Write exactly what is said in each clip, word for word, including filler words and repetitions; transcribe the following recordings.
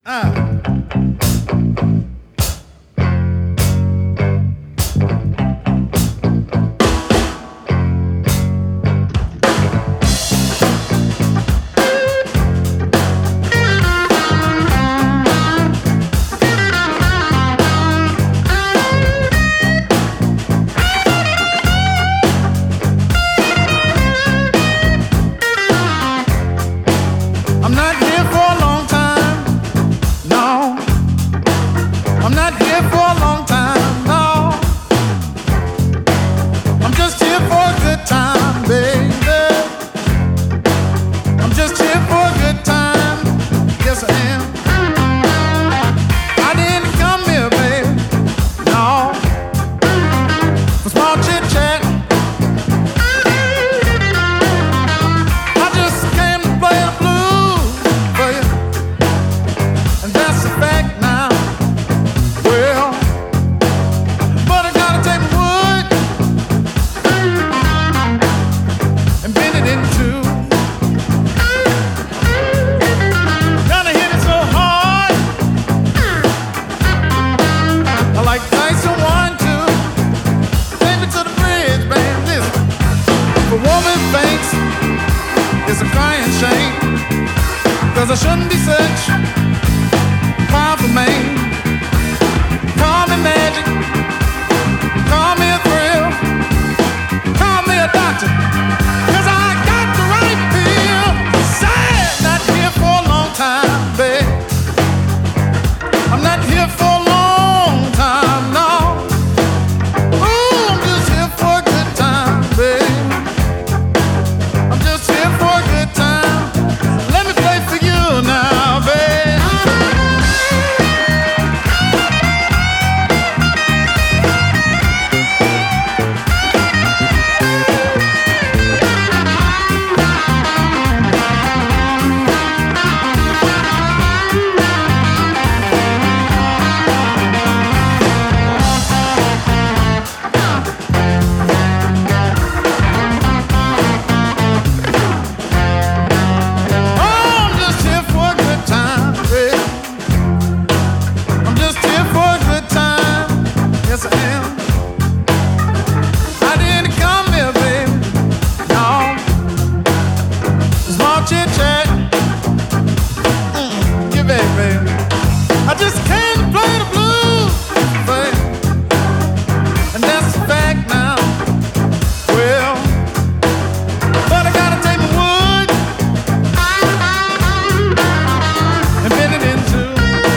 I'm not here for a long time, no. I'm not here for a long time, no. I'm just here for a good time, baby. I'm just here for a good time, yes I am. I didn't come here, baby, no, for small chit chat. I just came to play the blues for you, and that's a fact now. Well, but I gotta take wood and bend it in two. Gotta hit it so hard, I like Tyson one, two. Take me to the bridge, baby. Listen, if a woman faints, it's a crying shame, 'cause I shouldn't be such a powerful man. Call me magic, call me a thrill, call me a doctor, 'cause I got the right feel. Sad, not here for a long time, babe. I'm not here for a long time, no. Ooh, I'm just here for a good time, babe. I'm just here for a good time. Let me play for you now, babe. Oh, I'm just here for a good time, babe. I'm just here for a good time. Yes, I am. I didn't come here, babe, no. Small chit chat. Mm, give it, baby. I just came to play the blues, babe, and that's a fact now. Well, but I gotta take my wood and bend it in two.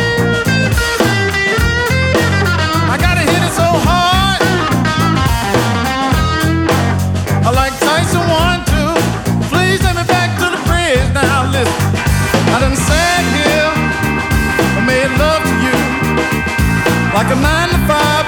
I gotta hit it so hard, I like Tyson one, two. Please take me back to the bridge now. Listen, I done sat here, I made love to you like a nine to five.